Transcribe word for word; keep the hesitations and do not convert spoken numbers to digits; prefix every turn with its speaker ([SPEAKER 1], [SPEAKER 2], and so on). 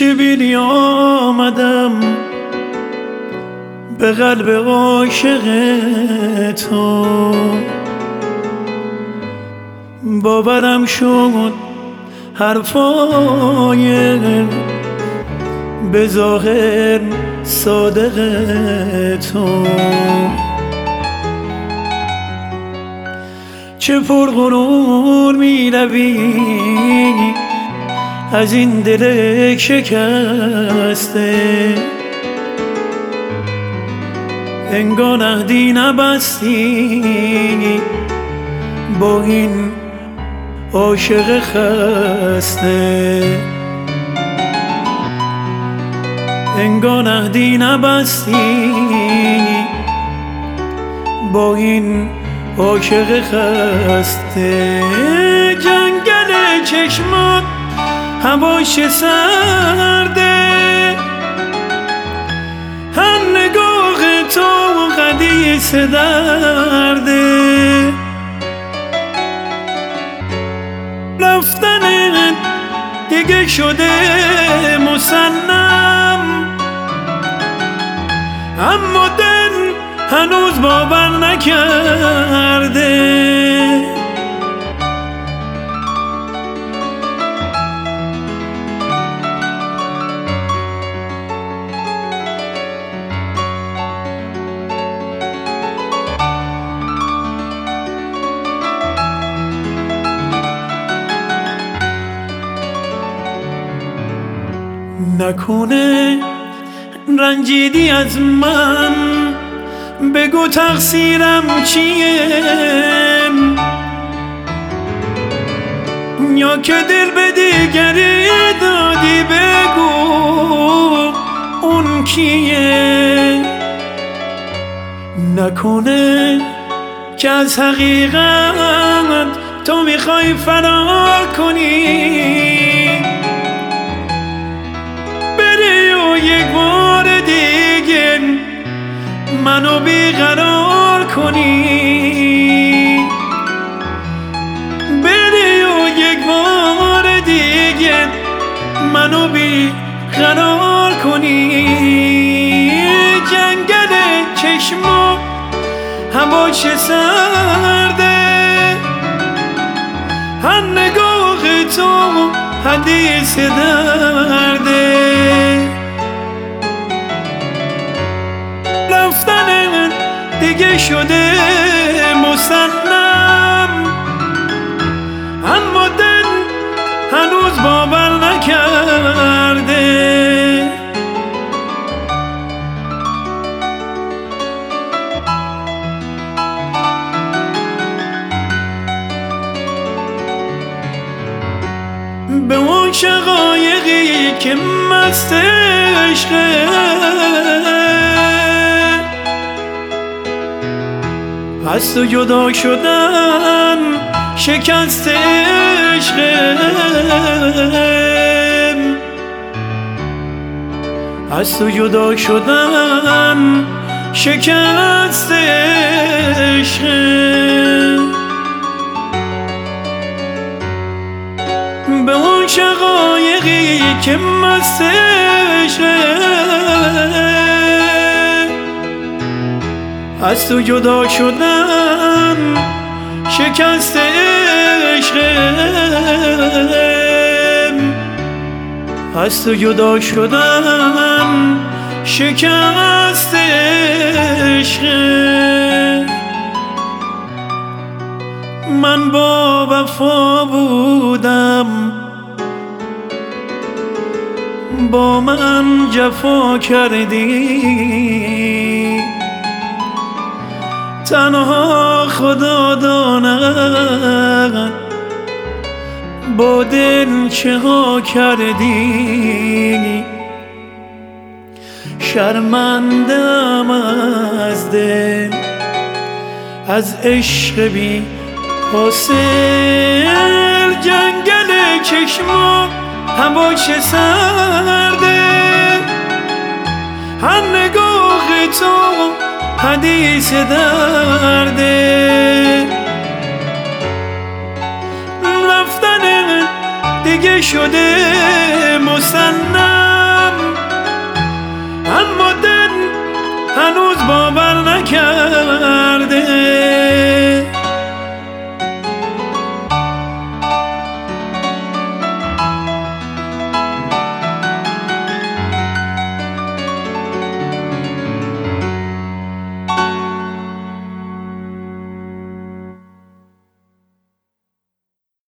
[SPEAKER 1] چه بیلی آمدم به قلب عاشق تو، باورم شد حرفای به ظاهر صادق تو. چه پرغرور می روی از این دل شکسته، انگار عهدی نبستی با این عاشق خسته، انگار عهدی نبستی با این عاشق خسته. جنگل چشمات هواش سرده، هر نگاه تو حدیث درده، رفتنت دیگه شده مسلم، اما دل هنوز باور نکرده. نکنه رنجیدی از من، بگو تقصیرم چیه، یا که دل به دیگری دادی، بگو اون کیه. نکنه که از حقیقت تو میخوای فرار کنی، یک بار دیگه منو بیقرار کنی، بری و یک بار دیگه منو بیقرار کنی. جنگل چشما هواش سرده، هر نگاه تو حدیث درده، رفتن دیگه شده مسلم، اما دل هنوز باور نکرده. به اون شقایقی که مست عشقه، از تو جدا شدن شکست عشقم، از تو جدا شدن شکست عشقم. به اون شقایقی که مست عشقم، از تو جدا شدن شکست عشقم، از تو جدا شدن شکست عشقم. من با وفا بودم، با من جفا کردی، تنها خدا داند با دل چه ها کردی. شرمندم از دل، از عشق بی حاصل، جنگل چشما هواش سرده، هر نگاه تو حدیث درده، رفتن دیگه شده مسلم،